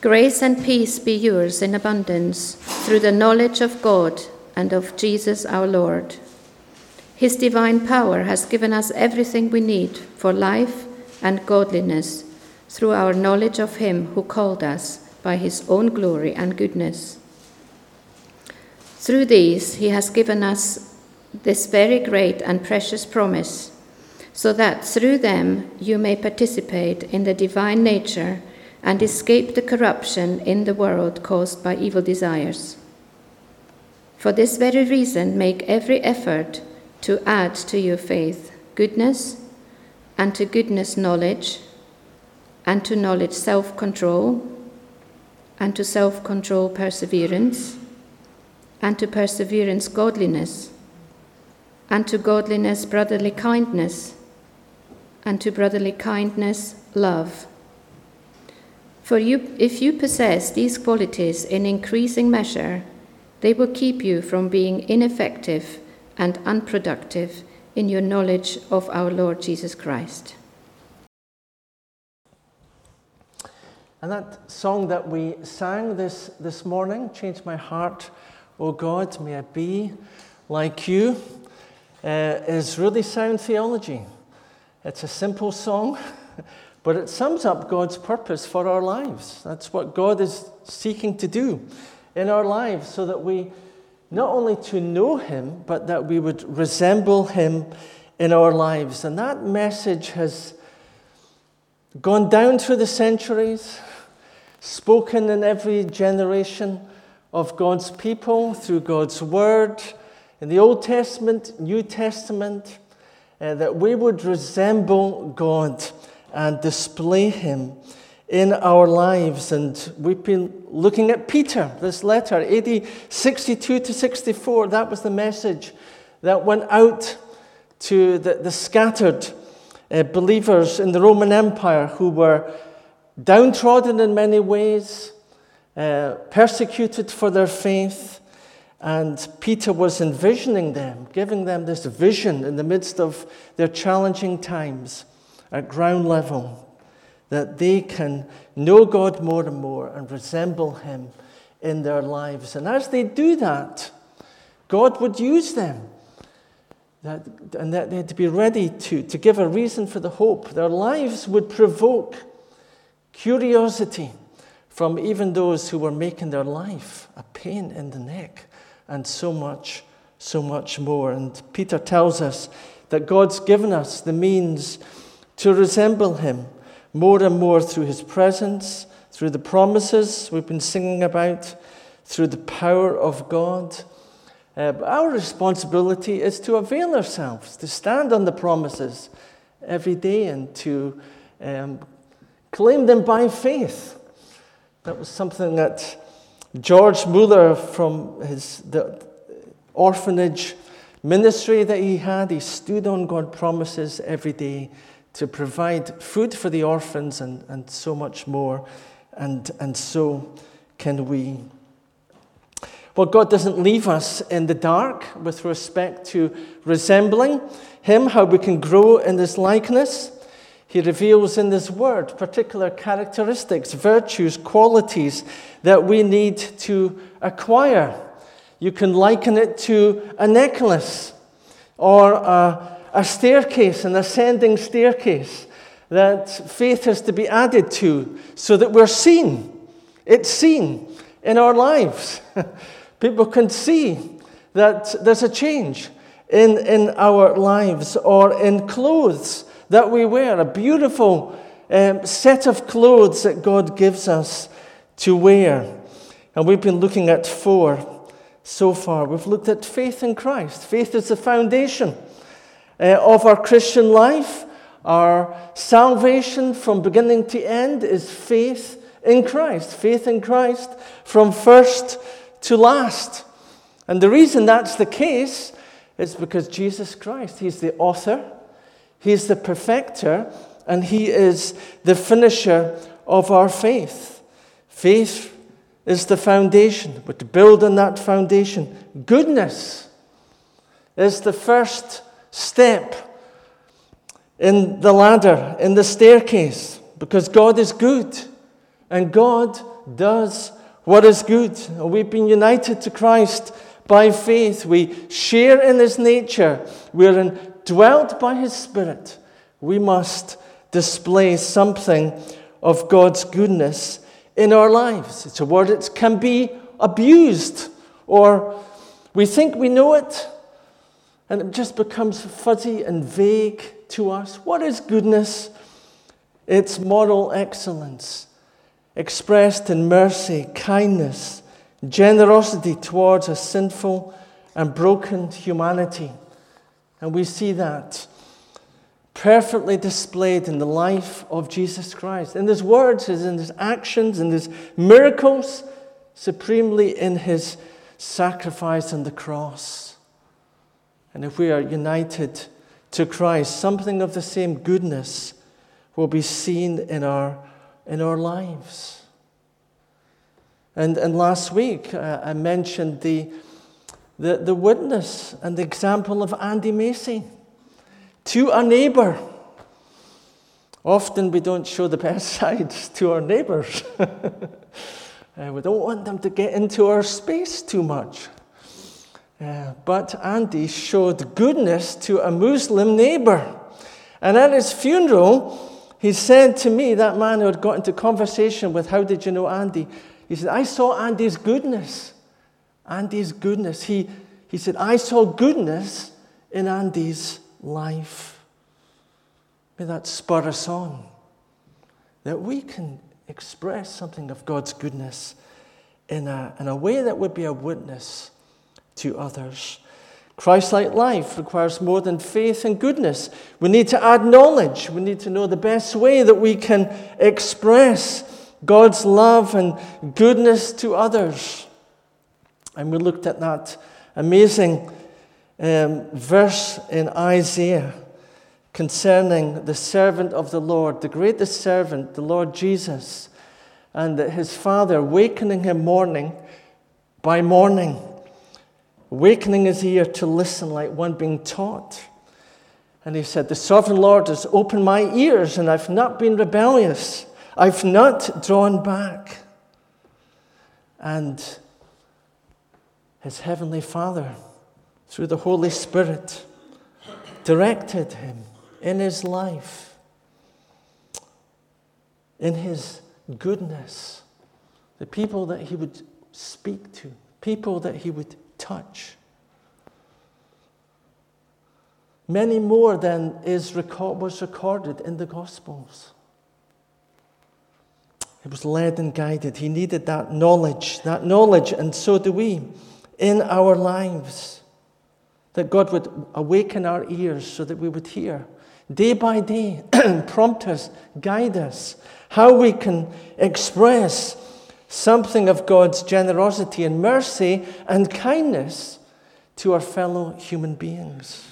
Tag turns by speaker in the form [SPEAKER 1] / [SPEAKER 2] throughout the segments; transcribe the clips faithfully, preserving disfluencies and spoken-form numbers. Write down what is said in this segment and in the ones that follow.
[SPEAKER 1] Grace and peace be yours in abundance through the knowledge of God and of Jesus our Lord. His divine power has given us everything we need for life and godliness through our knowledge of him who called us by his own glory and goodness. Through these he has given us this very great and precious promise, so that through them you may participate in the divine nature and escape the corruption in the world caused by evil desires. For this very reason, make every effort to add to your faith goodness, and to goodness knowledge, and to knowledge self-control, and to self-control perseverance, and to perseverance godliness, and to godliness brotherly kindness, and to brotherly kindness love. For you, if you possess these qualities in increasing measure, they will keep you from being ineffective and unproductive in your knowledge of our Lord Jesus Christ.
[SPEAKER 2] And that song that we sang this, this morning, Change My Heart, O God, May I Be Like You, uh, is really sound theology. It's a simple song, but it sums up God's purpose for our lives. That's what God is seeking to do in our lives, so that we not only to know him, but that we would resemble him in our lives. And that message has gone down through the centuries, spoken in every generation of God's people, through God's word, in the Old Testament, New Testament, uh, that we would resemble God and display him in our lives. And we've been looking at Peter, this letter, A D sixty-two to sixty-four. That was the message that went out to the, the scattered uh, believers in the Roman Empire who were downtrodden in many ways, uh, persecuted for their faith. And Peter was envisioning them, giving them this vision in the midst of their challenging times at ground level, that they can know God more and more and resemble him in their lives. And as they do that, God would use them. That, and that they had to be ready to, to give a reason for the hope. Their lives would provoke curiosity from even those who were making their life a pain in the neck, and so much, so much more. And Peter tells us that God's given us the means to resemble him more and more through his presence, through the promises we've been singing about, through the power of God. Uh, but our responsibility is to avail ourselves, to stand on the promises every day and to um, claim them by faith. That was something that George Mueller, from his the orphanage ministry that he had, he stood on God's promises every day to provide food for the orphans and, and so much more. And, and so can we. Well, God doesn't leave us in the dark with respect to resembling him, how we can grow in his likeness. He reveals in his word particular characteristics, virtues, qualities that we need to acquire. You can liken it to a necklace or a, a staircase, an ascending staircase that faith has to be added to so that we're seen. It's seen in our lives. People can see that there's a change in, in our lives, or in clothes that we wear, a beautiful um, set of clothes that God gives us to wear. And we've been looking at four so far. We've looked at faith in Christ. Faith is the foundation uh, of our Christian life. Our salvation from beginning to end is faith in Christ. Faith in Christ from first to last. And the reason that's the case is because Jesus Christ, he's the author, he's the perfecter, and he is the finisher of our faith. Faith is the foundation. But to build on that foundation, goodness is the first step in the ladder, in the staircase, because God is good And God does what is good. We've been united to Christ by faith. We share in his nature. We're indwelt by his Spirit. We must display something of God's goodness in our lives. It's a word that can be abused, or we think we know it, and it just becomes fuzzy and vague to us. What is goodness? It's moral excellence, expressed in mercy, kindness, generosity towards a sinful and broken humanity. And we see that perfectly displayed in the life of Jesus Christ, in his words, in his actions, in his miracles, supremely in his sacrifice on the cross. And if we are united to Christ, something of the same goodness will be seen in our in our lives. And and last week uh, I mentioned the, the the witness and the example of Andy Macy to a neighbor. Often we don't show the best sides to our neighbors. uh, we don't want them to get into our space too much. Uh, but Andy showed goodness to a Muslim neighbor. And at his funeral, he said to me, that man who had got into conversation with, how did you know Andy? He said, I saw Andy's goodness. Andy's goodness. He, he said, I saw goodness in Andy's life. May that spur us on, that we can express something of God's goodness in a, in a way that would be a witness to others. Christ-like life requires more than faith and goodness. We need to add knowledge. We need to know the best way that we can express God's love and goodness to others. And we looked at that amazing um, verse in Isaiah concerning the servant of the Lord, the greatest servant, the Lord Jesus, and his Father wakening him morning by morning, awakening his ear to listen like one being taught. And he said, the sovereign Lord has opened my ears, and I've not been rebellious. I've not drawn back. And his heavenly Father, through the Holy Spirit, directed him in his life, in his goodness, the people that he would speak to, people that he would touch. Many more than is record, was recorded in the Gospels. He was led and guided. He needed that knowledge, that knowledge, and so do we in our lives. That God would awaken our ears so that we would hear day by day, prompt us, guide us, how we can express something of God's generosity and mercy and kindness to our fellow human beings.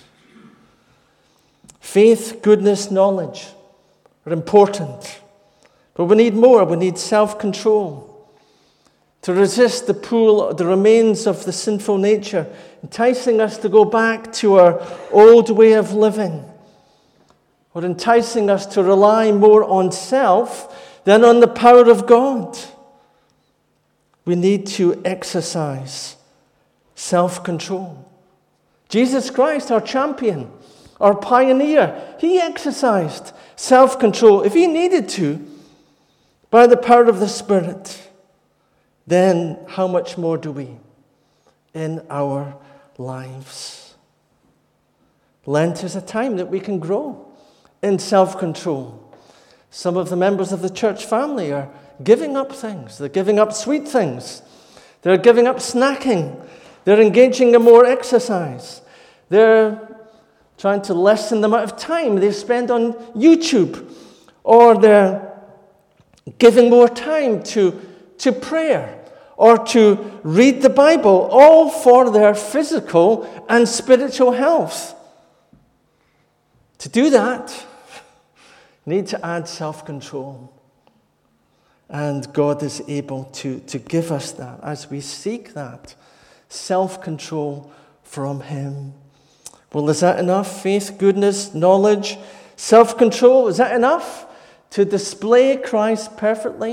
[SPEAKER 2] Faith, goodness, knowledge are important. But we need more. We need self-control to resist the pull, the remains of the sinful nature, enticing us to go back to our old way of living, or enticing us to rely more on self than on the power of God. We need to exercise self-control. Jesus Christ, our champion, our pioneer, he exercised self-control if he needed to by the power of the Spirit. Then how much more do we in our lives? Lent is a time that we can grow in self-control. Some of the members of the church family are giving up things. They're giving up sweet things. They're giving up snacking. They're engaging in more exercise. They're trying to lessen the amount of time they spend on YouTube. Or they're giving more time to, to prayer or to read the Bible, all for their physical and spiritual health. To do that, you need to add self-control. And God is able to, to give us that as we seek that self-control from him. Well, is that enough? Faith, goodness, knowledge, self-control, is that enough to display Christ perfectly,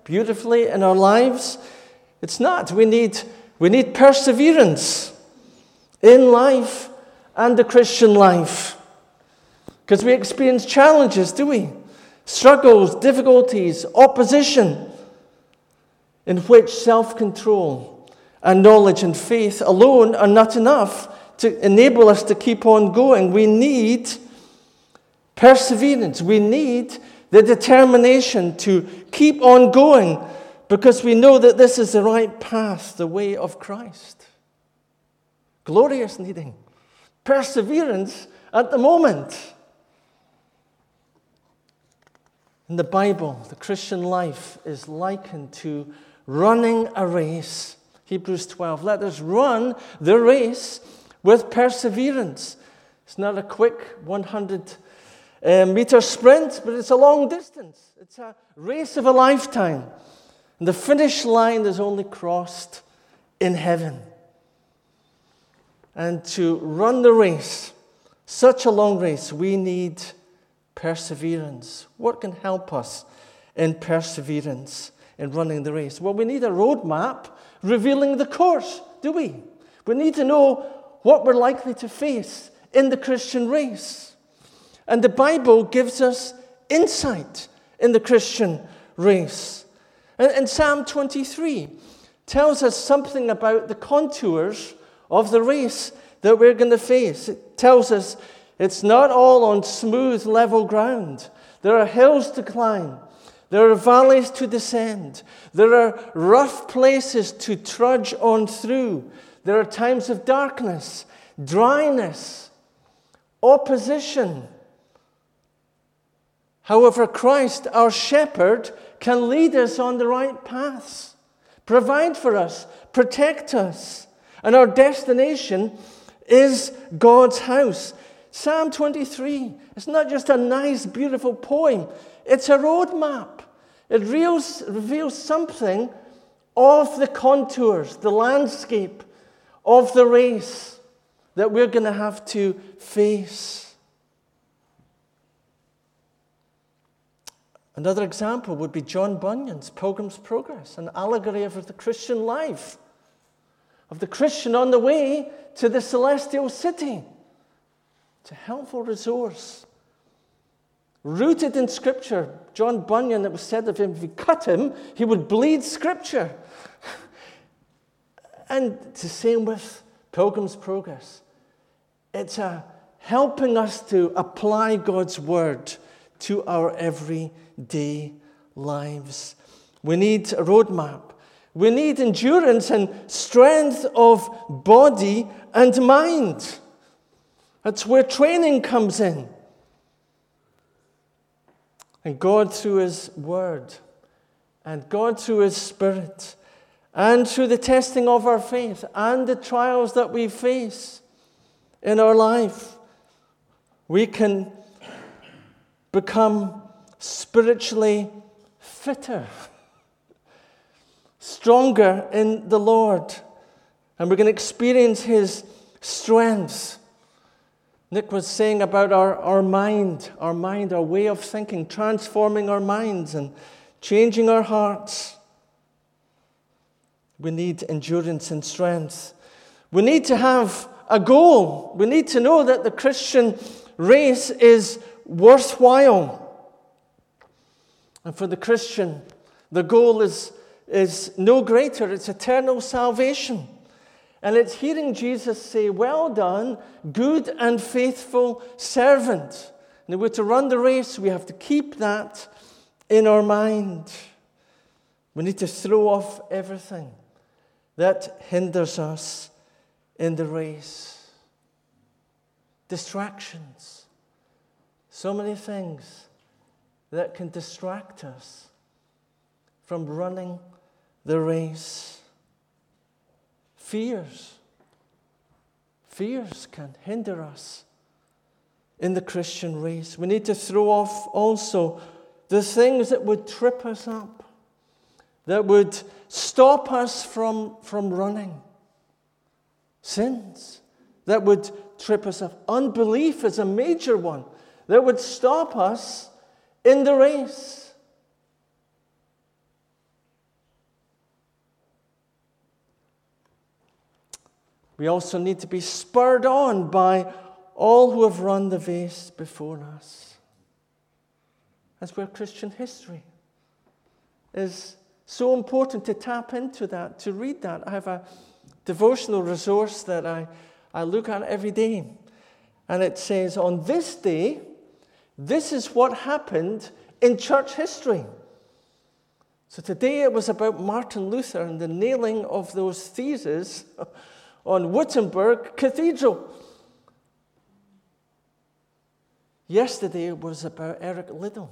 [SPEAKER 2] beautifully in our lives. It's not. We need, we need perseverance in life and the Christian life. Because we experience challenges, do we? Struggles, difficulties, opposition, in which self-control and knowledge and faith alone are not enough to enable us to keep on going. We need perseverance. We need the determination to keep on going because we know that this is the right path, the way of Christ. Glorious needing. Perseverance at the moment. In the Bible, the Christian life is likened to running a race. Hebrews twelve, let us run the race with perseverance. It's not a quick one hundred meter sprint, but it's a long distance. It's a race of a lifetime. And the finish line is only crossed in heaven. And to run the race, such a long race, we need perseverance. What can help us in perseverance in running the race? Well, we need a roadmap revealing the course, do we? We need to know what we're likely to face in the Christian race. And the Bible gives us insight in the Christian race. And, and Psalm twenty-three tells us something about the contours of the race that we're going to face. It tells us it's not all on smooth, level ground. There are hills to climb. There are valleys to descend. There are rough places to trudge on through. There are times of darkness, dryness, opposition. However, Christ, our shepherd, can lead us on the right paths, provide for us, protect us. And our destination is God's house. Psalm twenty-three is not just a nice, beautiful poem. It's a roadmap. It reveals, reveals something of the contours, the landscape of the race that we're going to have to face. Another example would be John Bunyan's Pilgrim's Progress, an allegory of the Christian life, of the Christian on the way to the celestial city. It's a helpful resource. Rooted in Scripture. John Bunyan, it was said of him, if you cut him, he would bleed Scripture. And it's the same with Pilgrim's Progress. It's a helping us to apply God's Word to our everyday lives. We need a roadmap. We need endurance and strength of body and mind. That's where training comes in. And God through His Word, and God through His Spirit, and through the testing of our faith, and the trials that we face in our life, we can become spiritually fitter, stronger in the Lord, and we're going to experience His strength. Nick was saying about our, our mind, our mind, our way of thinking, transforming our minds and changing our hearts. We need endurance and strength. We need to have a goal. We need to know that the Christian race is worthwhile. And for the Christian, the goal is, is no greater. It's eternal salvation. And it's hearing Jesus say, well done, good and faithful servant. And if we're to run the race, we have to keep that in our mind. We need to throw off everything that hinders us in the race. Distractions. So many things that can distract us from running the race. Fears. Fears can hinder us in the Christian race. We need to throw off also the things that would trip us up, that would stop us from, from running. Sins that would trip us up. Unbelief is a major one that would stop us in the race. We also need to be spurred on by all who have run the race before us. That's where Christian history is so important, to tap into that, to read that. I have a devotional resource that I, I look at every day. And it says, on this day, this is what happened in church history. So today it was about Martin Luther and the nailing of those theses on Wittenberg Cathedral. Yesterday it was about Eric Liddell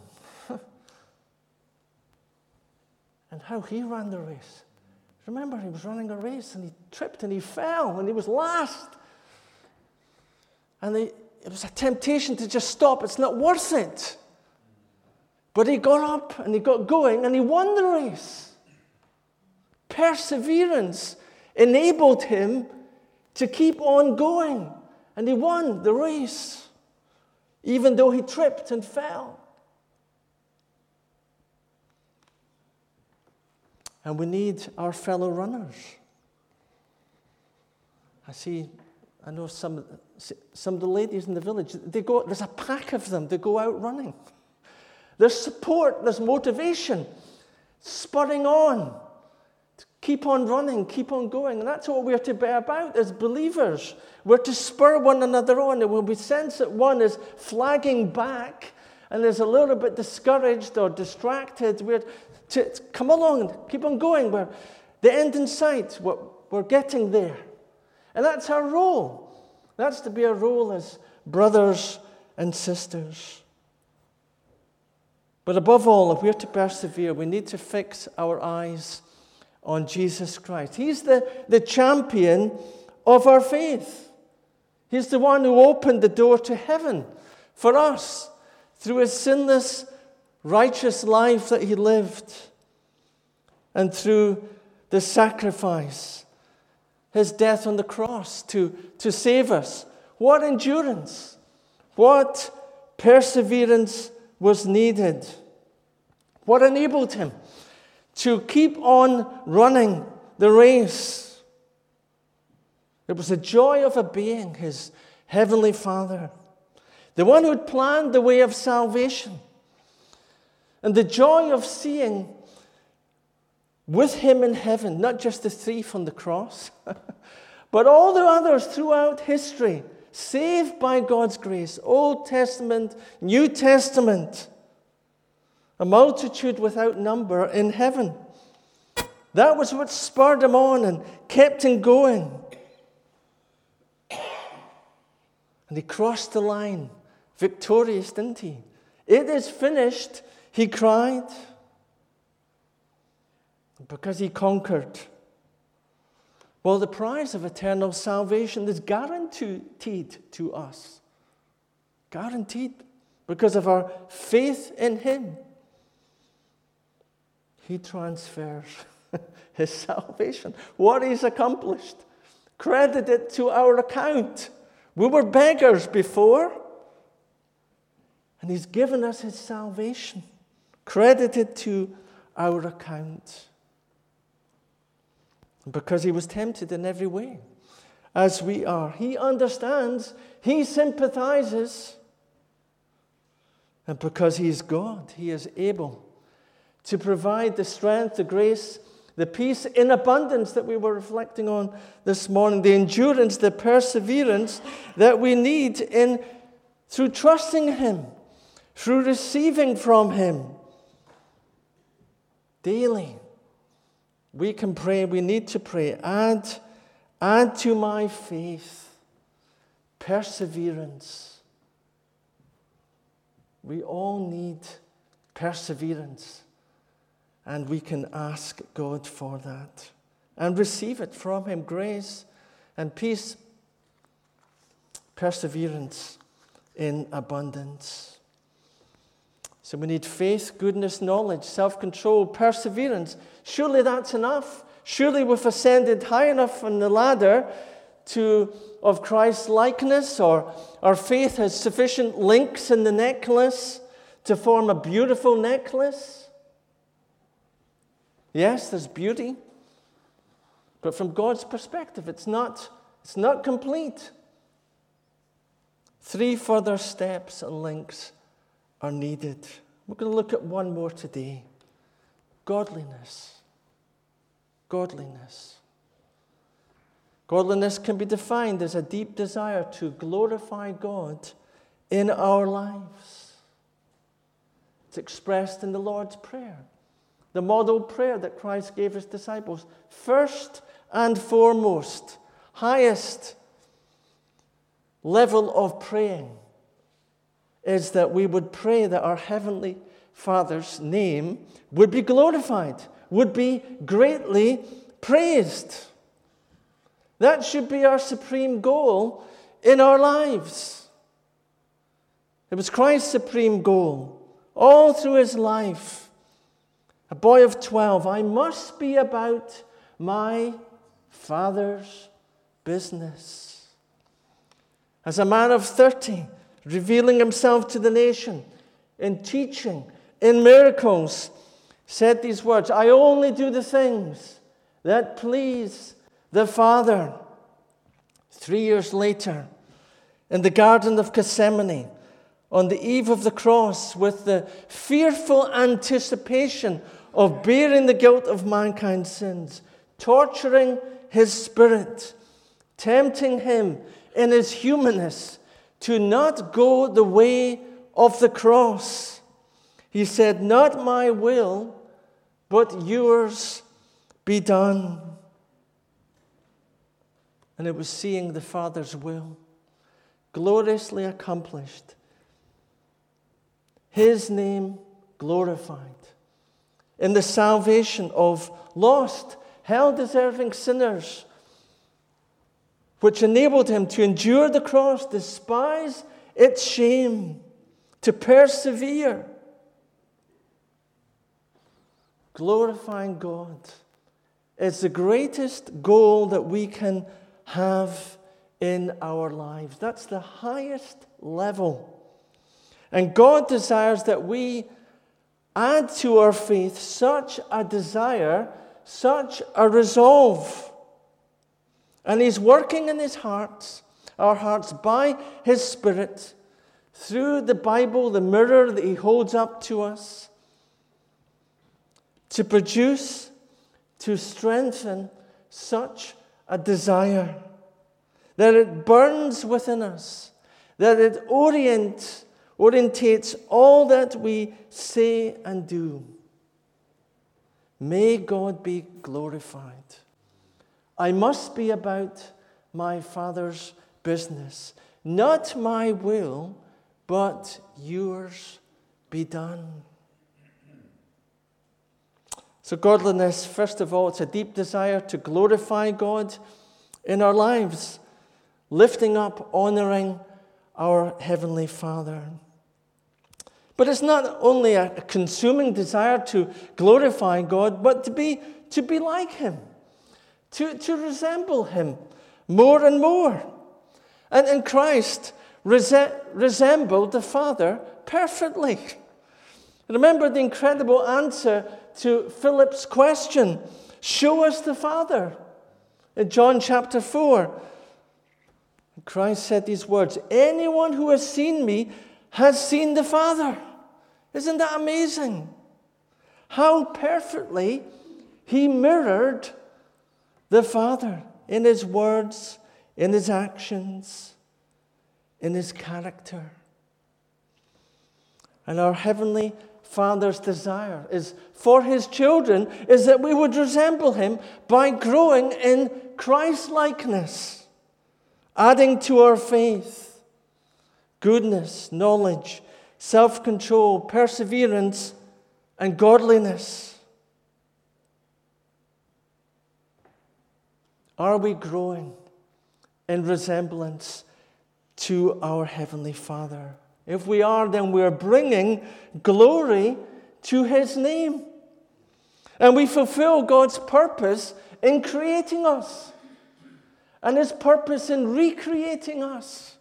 [SPEAKER 2] and how he ran the race. Remember, he was running a race and he tripped and he fell and he was last. And they, it was a temptation to just stop. It's not worth it. But he got up and he got going and he won the race. Perseverance enabled him to keep on going. And he won the race, even though he tripped and fell. And we need our fellow runners. I see, I know some, some of the ladies in the village, they go, there's a pack of them, they go out running. There's support, there's motivation, spurring on, to keep on running, keep on going. And that's what we're to be about as believers. We're to spur one another on. And when we sense that one is flagging back and is a little bit discouraged or distracted, we're to come along, keep on going. We're the end in sight. We're, we're getting there. And that's our role. That's to be our role as brothers and sisters. But above all, if we're to persevere, we need to fix our eyes on Jesus Christ. He's the, the champion of our faith. He's the one who opened the door to heaven for us through his sinless, righteous life that he lived and through the sacrifice, his death on the cross to, to save us. What endurance, what perseverance was needed. What enabled him to keep on running the race? It was the joy of obeying his heavenly Father, the one who had planned the way of salvation, and the joy of seeing with him in heaven, not just the thief on the cross, but all the others throughout history, saved by God's grace, Old Testament, New Testament, a multitude without number in heaven. That was what spurred him on and kept him going. And he crossed the line, victorious, didn't he? It is finished, he cried, because he conquered. Well, the prize of eternal salvation is guaranteed to us. Guaranteed because of our faith in him. He transfers his salvation, what he's accomplished, credited to our account. We were beggars before, and he's given us his salvation, credited to our account. Because he was tempted in every way, as we are. He understands, he sympathizes, and because he is God, he is able to provide the strength, the grace, the peace in abundance that we were reflecting on this morning, the endurance, the perseverance that we need in through trusting him, through receiving from him daily. We can pray, we need to pray, add, add to my faith perseverance. We all need perseverance, and we can ask God for that and receive it from him, grace and peace, perseverance in abundance. So we need faith, goodness, knowledge, self-control, perseverance. Surely that's enough. Surely we've ascended high enough on the ladder to, of Christ's likeness, or our faith has sufficient links in the necklace to form a beautiful necklace. Yes, there's beauty. But from God's perspective, it's not, It's not complete. Three further steps and links are needed. We're going to look at one more today. Godliness. Godliness. Godliness can be defined as a deep desire to glorify God in our lives. It's expressed in the Lord's Prayer, the model prayer that Christ gave his disciples. First and foremost, highest level of praying is that we would pray that our Heavenly Father's name would be glorified, would be greatly praised. That should be our supreme goal in our lives. It was Christ's supreme goal all through his life. A boy of twelve, I must be about my Father's business. As a man of thirty, revealing himself to the nation in teaching, in miracles, said these words, I only do the things that please the Father. Three years later, in the Garden of Gethsemane, on the eve of the cross, with the fearful anticipation of bearing the guilt of mankind's sins, torturing his spirit, tempting him in his humanness to not go the way of the cross, he said, not my will, but yours be done. And it was seeing the Father's will gloriously accomplished, his name glorified, in the salvation of lost, hell-deserving sinners, which enabled him to endure the cross, despise its shame, to persevere. Glorifying God is the greatest goal that we can have in our lives. That's the highest level. And God desires that we add to our faith such a desire, such a resolve. And he's working in his hearts, our hearts, by his Spirit, through the Bible, the mirror that he holds up to us, to produce, to strengthen such a desire, that it burns within us, that it orients, orientates all that we say and do. May God be glorified. I must be about my Father's business. Not my will, but yours be done. So godliness, first of all, it's a deep desire to glorify God in our lives, lifting up, honoring our Heavenly Father. But it's not only a consuming desire to glorify God, but to be, to be like him, to, to resemble him more and more. And in Christ, rese- resembled the Father perfectly. Remember the incredible answer to Philip's question, show us the Father, in John chapter four. Christ said these words, anyone who has seen me has seen the Father. Isn't that amazing? How perfectly he mirrored the Father in his words, in his actions, in his character. And our Heavenly Father's desire is for his children is that we would resemble him by growing in Christ-likeness, adding to our faith goodness, knowledge, self-control, perseverance, and godliness. Are we growing in resemblance to our Heavenly Father? If we are, then we're bringing glory to his name. And we fulfill God's purpose in creating us, and his purpose in recreating us,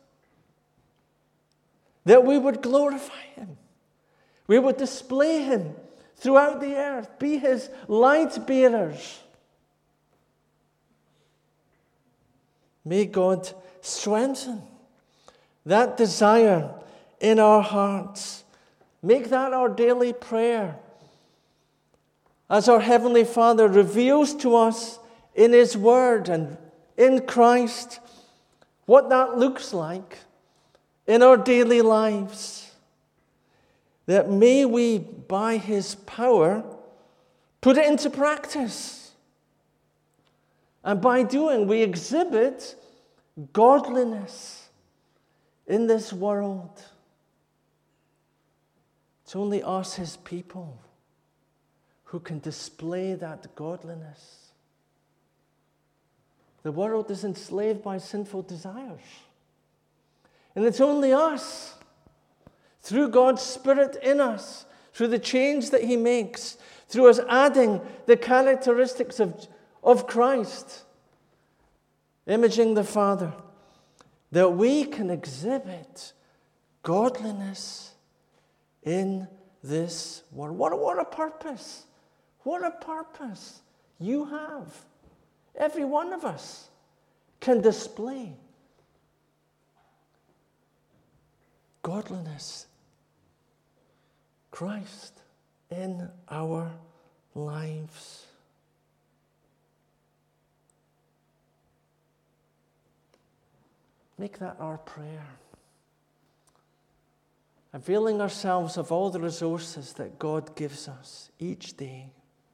[SPEAKER 2] that we would glorify him. We would display him throughout the earth, be his light bearers. May God strengthen that desire in our hearts. Make that our daily prayer. As our Heavenly Father reveals to us in His Word and in Christ what that looks like in our daily lives, that may we, by His power, put it into practice. And by doing, we exhibit godliness in this world. It's only us, His people, who can display that godliness. The world is enslaved by sinful desires. And it's only us, through God's Spirit in us, through the change that He makes, through us adding the characteristics of, of Christ, imaging the Father, that we can exhibit godliness in this world. What, what a purpose! What a purpose you have. Every one of us can display godliness, Christ in our lives. Make that our prayer. Availing ourselves of all the resources that God gives us each day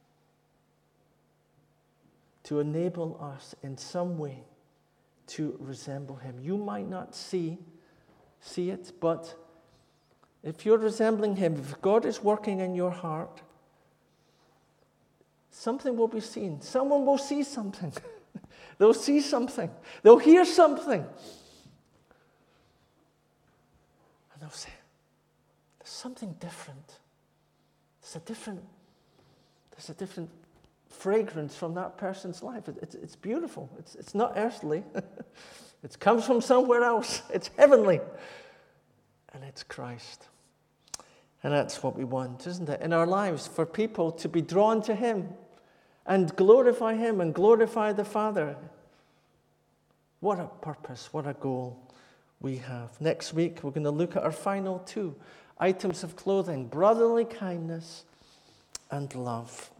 [SPEAKER 2] to enable us in some way to resemble Him. You might not see, see it, but if you're resembling Him, if God is working in your heart, something will be seen. Someone will see something. They'll see something. They'll hear something. And they'll say, there's something different. There's a different, there's a different fragrance from that person's life. It, it's, it's beautiful. It's, it's not earthly. It comes from somewhere else. It's heavenly. And it's Christ. And that's what we want, isn't it? In our lives, for people to be drawn to Him and glorify Him and glorify the Father. What a purpose, what a goal we have. Next week, we're going to look at our final two items of clothing: brotherly kindness and love.